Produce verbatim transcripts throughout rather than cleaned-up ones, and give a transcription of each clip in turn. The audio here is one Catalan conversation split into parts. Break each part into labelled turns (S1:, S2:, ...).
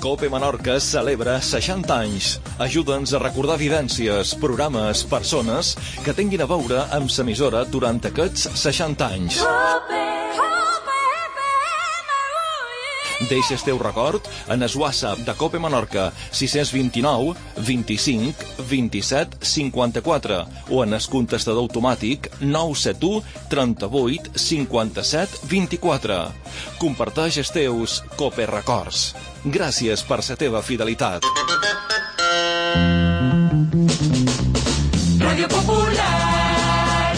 S1: Cope Menorca celebra seixanta anys. Ajuda'ns a recordar vivències, programes, persones que tinguin a veure amb l'emissora durant aquests seixanta anys. Deixa el teu record en el WhatsApp de Cope Menorca sis dos nou, vint-i-cinc, vint-i-set, cinquanta-quatre o en el contestador automàtic nou set u, trenta-vuit, cinquanta-set, vint-i-quatre. Comparteix els teus Cope records. Gràcies per la teva fidelitat.
S2: Ràdio Popular.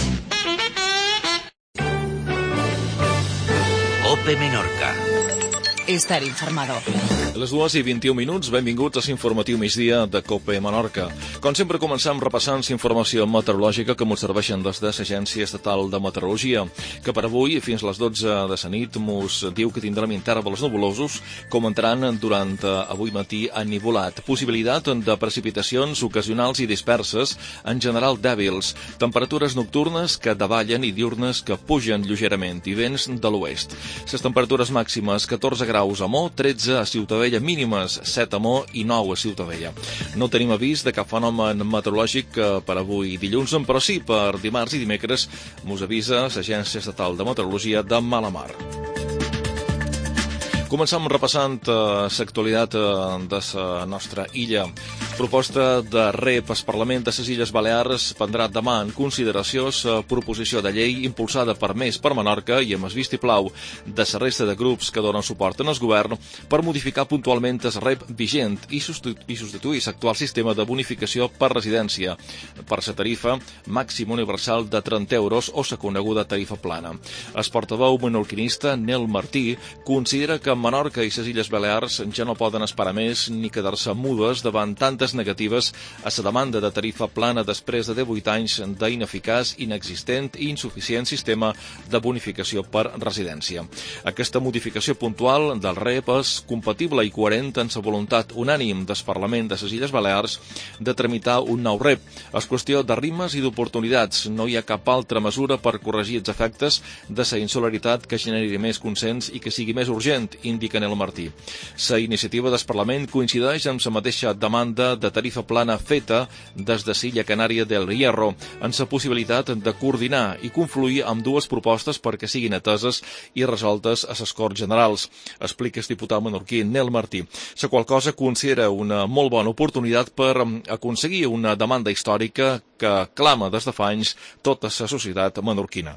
S3: Cope Menorca.
S4: Estar informado.
S1: A les dues i vint-i-un minuts, benvinguts a l'informatiu migdia de Cope Menorca. Com sempre, començam repassant la informació meteorològica que ens serveixen des de l'Agència Estatal de Meteorologia, que per avui, fins a les dotze de la nit, ens diu que tindrem intervals nuvolosos, com entraran durant avui matí ennivolat. Possibilitat de precipitacions ocasionals i disperses, en general dèbils. Temperatures nocturnes que davallen i diurnes que pugen lleugerament i vents de l'oest. Les temperatures màximes, catorze graus a Mo, tretze a Ciutadella, mínimes set a Mo i nou a Ciutadella. No tenim avís de cap fenomen meteorològic per avui dilluns, però sí per dimarts i dimecres mos avisa l'Agència Estatal de Meteorologia de Malamar. Començam repassant l'actualitat de la nostra illa. Proposta de rep al Parlament de les Illes Balears prendrà demà en consideració la proposició de llei impulsada per Més per Menorca i amb el vistiplau de la resta de grups que donen suport en el govern per modificar puntualment el rep vigent i substituir l'actual sistema de bonificació per residència per la tarifa màxima universal de trenta euros o la coneguda tarifa plana. El portaveu menorquinista Nel Martí considera que Menorca i les Illes Balears ja no poden esperar més ni quedar-se mudes davant tantes negatives a la demanda de tarifa plana després de divuit anys d'ineficaç, inexistent i insuficient sistema de bonificació per residència. Aquesta modificació puntual del rep és compatible i coherent amb la voluntat unànim del Parlament de les Illes Balears de tramitar un nou rep. És qüestió de ritmes i d'oportunitats. No hi ha cap altra mesura per corregir els efectes de la insolidaritat que generi més consens i que sigui més urgent, indica Nel Martí. La iniciativa del Parlament coincideix amb la mateixa demanda de tarifa plana feta des de l'illa Canària del Hierro, en la possibilitat de coordinar i confluir amb dues propostes perquè siguin ateses i resoltes a les Corts Generals, explica el diputat menorquí Nel Martí. La qual cosa considera una molt bona oportunitat per aconseguir una demanda històrica que clama des de fa anys tota la societat menorquina.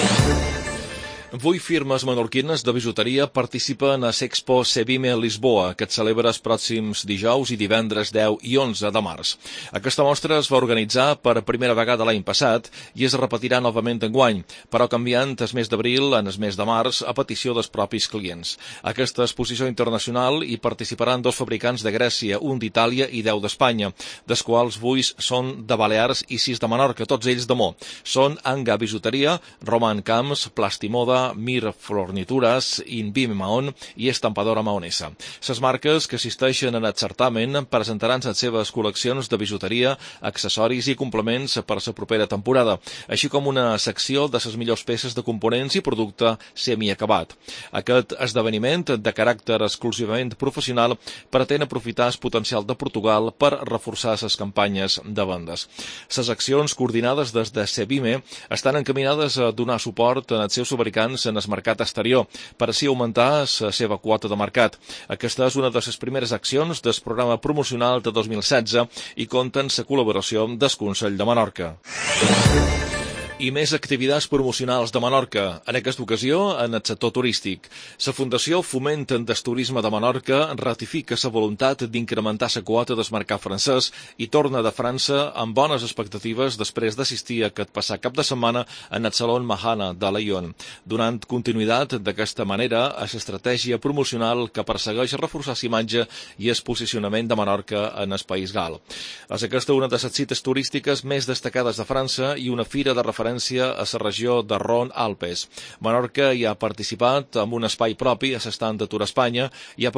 S1: Vuit firmes menorquines de bijuteria participen a l'Expo Sebime Lisboa, que es celebra els pròxims dijous i divendres deu i onze de març. Aquesta mostra es va organitzar per primera vegada l'any passat i es repetirà novament enguany, però canviant el mes d'abril en el mes de març a petició dels propis clients. Aquesta exposició internacional hi participaran dos fabricants de Grècia, un d'Itàlia i deu d'Espanya, dels quals vuit són de Balears i sis de Menorca, tots ells de Mo. Són Anga Bijuteria, Roman Camps, Plastimoda, Mir Fornitures, Invim Mahon i Estampadora Mahonesa. Les marques que assisteixen en el certamen presentaran les seves col·leccions de bijuteria, accessoris i complements per a la propera temporada, així com una secció de les millors peces de components i producte semiacabat. Aquest esdeveniment, de caràcter exclusivament professional, pretén aprofitar el potencial de Portugal per reforçar les campanyes de vendes. Les accions coordinades des de Sebime estan encaminades a donar suport als seus fabricants en el mercat exterior, per així augmentar la seva quota de mercat. Aquesta és una de les primeres accions del programa promocional de dos mil setze i compta amb la col·laboració del Consell de Menorca. I més activitats promocionals de Menorca, en aquesta ocasió en el sector turístic. La Fundació Foment del Turisme de Menorca ratifica la voluntat d'incrementar la quota del mercat francès i torna de França amb bones expectatives després d'assistir aquest passat cap de setmana en el Saló Mahana de Lyon, donant continuïtat d'aquesta manera a l'estratègia promocional que persegueix reforçar l'imatge i el posicionament de Menorca en el País Gal. És aquesta una de les cites turístiques més destacades de França i una fira de referència a la regió de Rhône-Alpes. Menorca hi ha participat amb un espai propi a l'estand de Tour Espanya i ha pogut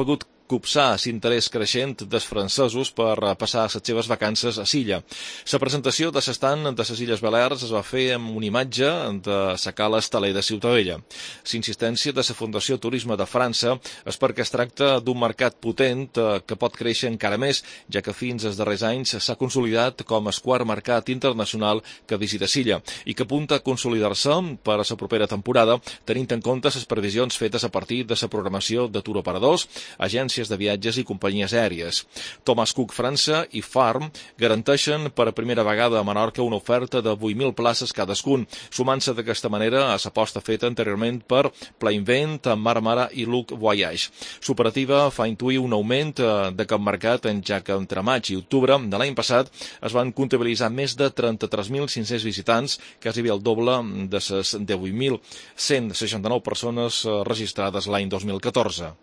S1: copsar l'interès creixent dels francesos per passar les seves vacances a l'illa. La presentació de l'estant de les Illes Balears es va fer amb una imatge de la cala Estaler de Ciutadella. L'insistència de la Fundació Turisme de França és perquè es tracta d'un mercat potent que pot créixer encara més, ja que fins als darrers anys s'ha consolidat com el quart mercat internacional que visita l'illa i que apunta a consolidar-se per a la propera temporada, tenint en compte les previsions fetes a partir de la programació de turoperadors, agències de viatges i companyies aèries. Thomas Cook França i Farm garanteixen per a primera vegada a Menorca una oferta de vuit mil places cadascun, sumant-se d'aquesta manera a l'aposta feta anteriorment per Plainvent, Marmara i Luc Voyage. L'operativa fa intuir un augment d'aquest mercat, ja que entre maig i octubre de l'any passat es van comptabilitzar més de trenta-tres mil cinc-cents visitants, quasi el doble de les divuit mil cent seixanta-nou persones registrades l'any dos mil catorze.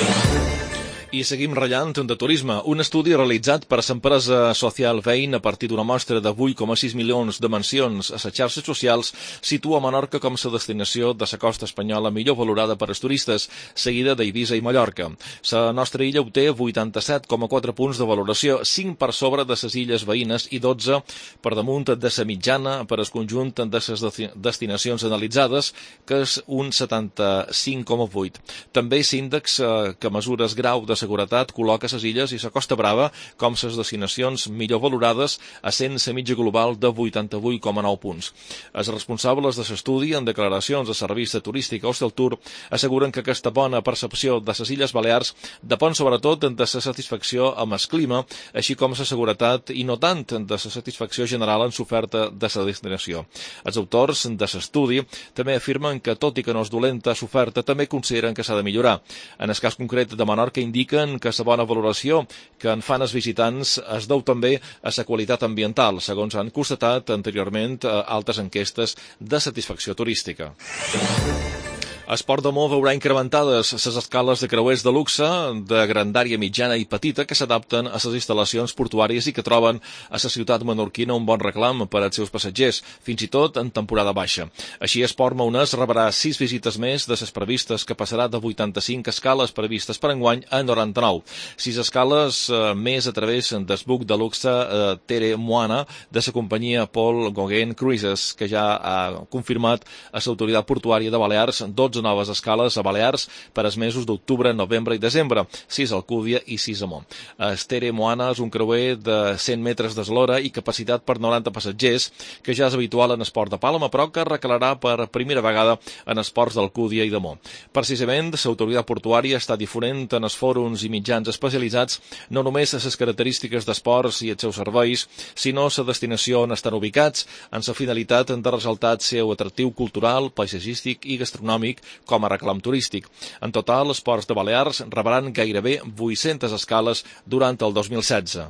S1: I seguim ratllant de turisme. Un estudi realitzat per l'empresa Social Vein a partir d'una mostra de vuit coma sis milions de mencions a les xarxes socials situa Menorca com la destinació de la costa espanyola millor valorada per als turistes, seguida d'Eivissa i Mallorca. La nostra illa obté vuitanta-set coma quatre punts de valoració, cinc per sobre de les illes veïnes i dotze per damunt de la mitjana per al conjunt de les destinacions analitzades, que és un setanta-cinc coma vuit. També l'índex que mesura el grau de seguretat col·loca les illes i la Costa Brava com les destinacions millor valorades, essent la mitja global de vuitanta-vuit coma nou punts. Els responsables de l'estudi, en declaracions a serveis de turística Hosteltour, asseguren que aquesta bona percepció de les Illes Balears depèn sobretot de la satisfacció amb el clima, així com la seguretat i no tant de la satisfacció general en l'oferta de la destinació. Els autors de l'estudi també afirmen que, tot i que no és dolenta l'oferta, també consideren que s'ha de millorar. En el cas concret de Menorca, indica que la bona valoració que en fan els visitants es deu també a la qualitat ambiental, segons han constatat anteriorment altres enquestes de satisfacció turística. Esport de Mo veurà incrementades les escales de creuers de luxe de grandària mitjana i petita que s'adapten a les instal·lacions portuàries i que troben a la ciutat menorquina un bon reclam per als seus passatgers, fins i tot en temporada baixa. Així, Esport Maonès rebrà sis visites més de les previstes, que passarà de vuitanta-cinc escales previstes per enguany a noranta-nou. Sis escales eh, més a través del buc de luxe eh, Tere Moana de la companyia Paul Gauguin Cruises, que ja ha confirmat a l'autoritat portuària de Balears dotze noves escales a Balears per als mesos d'octubre, novembre i desembre, sis a Alcúdia i sis a Mo. Estere Moana és un creuer de cent metres d'eslora i capacitat per noranta passatgers, que ja és habitual en esport de Palma, però que recalarà per primera vegada en esports d'Alcúdia i de Mo. Precisament, l'autoritat portuària està difonent en els fòrums i mitjans especialitzats no només les característiques d'esports i els seus serveis, sinó la destinació on estan ubicats, en la finalitat de ressaltar el seu atractiu cultural, paisatgístic i gastronòmic com a reclam turístic. En total, els ports de Balears rebran gairebé vuit-centes escales durant el dos mil setze.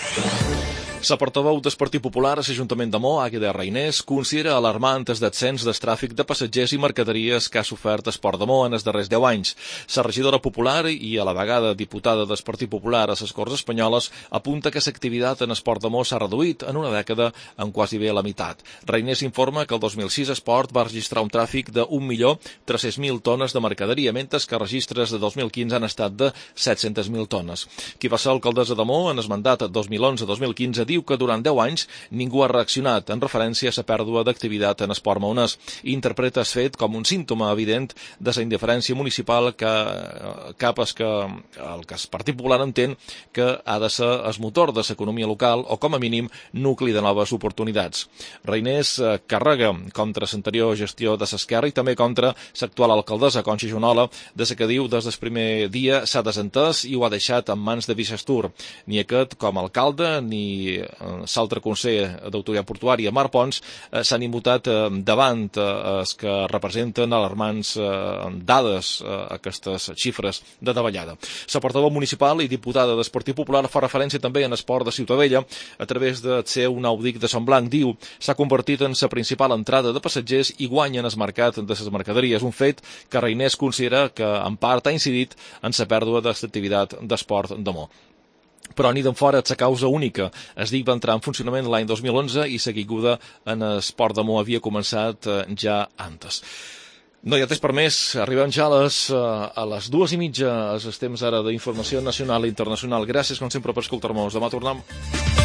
S1: La portaveu del Partit Popular a l'Ajuntament de Mo, Àgueda Reinés, considera alarmant el descens del tràfic de passatgers i mercaderies que ha sofert Esport de Mo en els darrers deu anys. La regidora popular i a la vegada diputada del Partit Popular a les Corts Espanyoles apunta que l'activitat en Esport de Mo s'ha reduït en una dècada en quasi bé la meitat. Reinés informa que el dos mil sis Esport va registrar un tràfic de un milió tres-cents mil tones de mercaderia, mentre que registres de dos mil quinze han estat de set-centes mil tones. Qui va ser alcaldessa de Mo en el mandat dos mil onze dos mil quinze diu que durant deu anys ningú ha reaccionat en referència a la pèrdua d'activitat en esport maonès i interpreta el fet com un símptoma evident de la indiferència municipal que cap es que el que el Partit Popular entén que ha de ser el motor de l'economia local o, com a mínim, nucli de noves oportunitats. Reinés carrega contra l'anterior gestió de l'Esquerra i també contra l'actual alcaldessa Conxa Junola, de la que diu des del primer dia s'ha desentès i ho ha deixat en mans de Vicestur. Ni aquest com a alcalde ni l'altre conseller d'autoritat portuària, Marc Pons, eh, s'han imputat eh, davant eh, els que representen alarmants eh, dades, eh, aquestes xifres de davallada. La portaveu municipal i diputada del Partit Popular fa referència també en esport de Ciutadella a través del seu nou dic de Sant Blanc. Diu, s'ha convertit en la principal entrada de passatgers i guanya en el mercat de les mercaderies, un fet que Reinés considera que en part ha incidit en la pèrdua de l'activitat d'esport de Mo. Però ni d'en fora és la causa única. Es dic va entrar en funcionament l'any dos mil onze i la caiguda en esport de Mo havia començat ja antes. No hi ha temps per més, arribem ja a les, a les dues i mitja, és el temps ara d'informació nacional i internacional. Gràcies, com sempre, per escoltar-nos. Demà tornem.